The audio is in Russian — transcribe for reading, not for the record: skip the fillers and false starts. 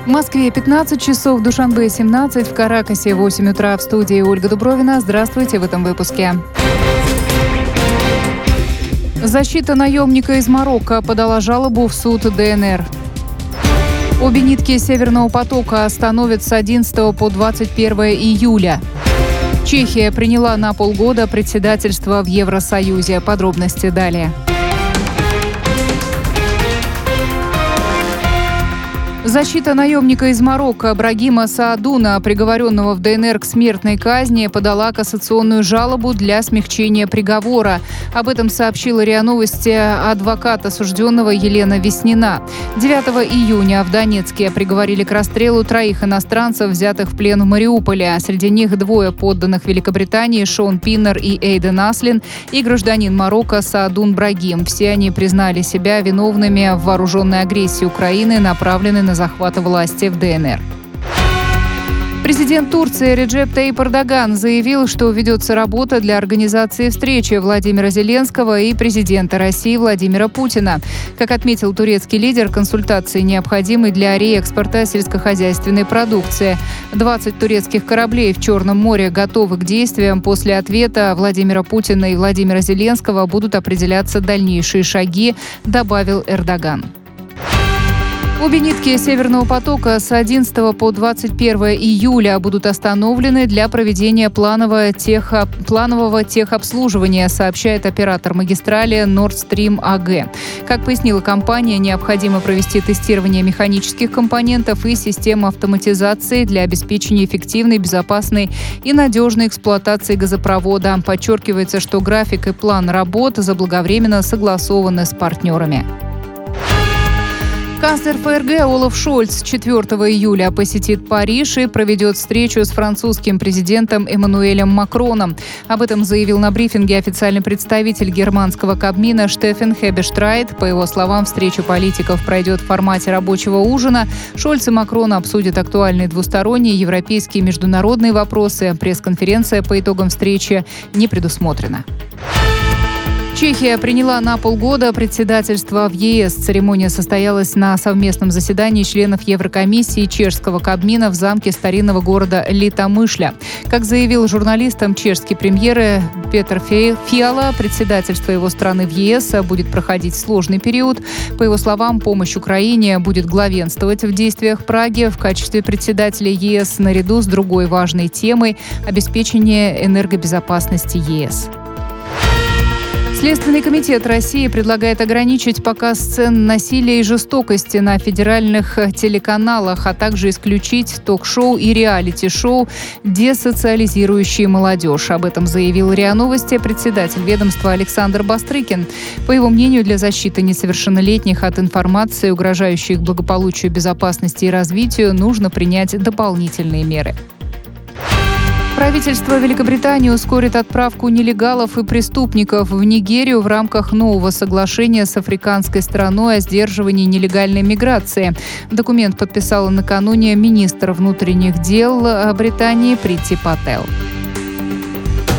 В Москве 15 часов, в Душанбе 17, в Каракасе 8 утра. В студии Ольга Дубровина. Здравствуйте в этом выпуске. Защита наемника из Марокко подала жалобу в суд ДНР. Обе нитки Северного потока остановят с 11 по 21 июля. Чехия приняла на полгода председательство в Евросоюзе. Подробности далее. Защита наемника из Марокко Брагима Саадуна, приговоренного в ДНР к смертной казни, подала кассационную жалобу для смягчения приговора. Об этом сообщила РИА Новости адвокат осужденного Елена Веснина. 9 июня в Донецке приговорили к расстрелу 3 иностранцев, взятых в плен в Мариуполе. Среди них 2 подданных Великобритании Шон Пиннер и Эйден Аслин и гражданин Марокко Саадун Брагим. Все они признали себя виновными в вооруженной агрессии Украины, направленной на захвата власти в ДНР. Президент Турции Реджеп Тайип Эрдоган заявил, что ведется работа для организации встречи Владимира Зеленского и президента России Владимира Путина. Как отметил турецкий лидер, консультации необходимы для реэкспорта сельскохозяйственной продукции. 20 турецких кораблей в Черном море готовы к действиям. После ответа Владимира Путина и Владимира Зеленского будут определяться дальнейшие шаги, добавил Эрдоган. Обе нитки Северного потока с 11 по 21 июля будут остановлены для проведения планового техобслуживания, сообщает оператор магистрали Nord Stream AG. Как пояснила компания, необходимо провести тестирование механических компонентов и систем автоматизации для обеспечения эффективной, безопасной и надежной эксплуатации газопровода. Подчеркивается, что график и план работ заблаговременно согласованы с партнерами. Канцлер ФРГ Олаф Шольц 4 июля посетит Париж и проведет встречу с французским президентом Эммануэлем Макроном. Об этом заявил на брифинге официальный представитель германского Кабмина Штефен Хебештрайт. По его словам, встреча политиков пройдет в формате рабочего ужина. Шольц и Макрон обсудят актуальные двусторонние европейские и международные вопросы. Пресс-конференция по итогам встречи не предусмотрена. Чехия приняла на полгода председательство в ЕС. Церемония состоялась на совместном заседании членов Еврокомиссии и чешского Кабмина в замке старинного города Литомышля. Как заявил журналистам чешский премьер Петр Фиала, председательство его страны в ЕС будет проходить сложный период. По его словам, помощь Украине будет главенствовать в действиях Праги в качестве председателя ЕС наряду с другой важной темой – обеспечение энергобезопасности ЕС. Следственный комитет России предлагает ограничить показ сцен насилия и жестокости на федеральных телеканалах, а также исключить ток-шоу и реалити-шоу, десоциализирующие молодежь. Об этом заявил РИА Новости председатель ведомства Александр Бастрыкин. По его мнению, для защиты несовершеннолетних от информации, угрожающей их благополучию, безопасности и развитию, нужно принять дополнительные меры. Правительство Великобритании ускорит отправку нелегалов и преступников в Нигерию в рамках нового соглашения с африканской страной о сдерживании нелегальной миграции. Документ подписала накануне министр внутренних дел Британии Прити Пател.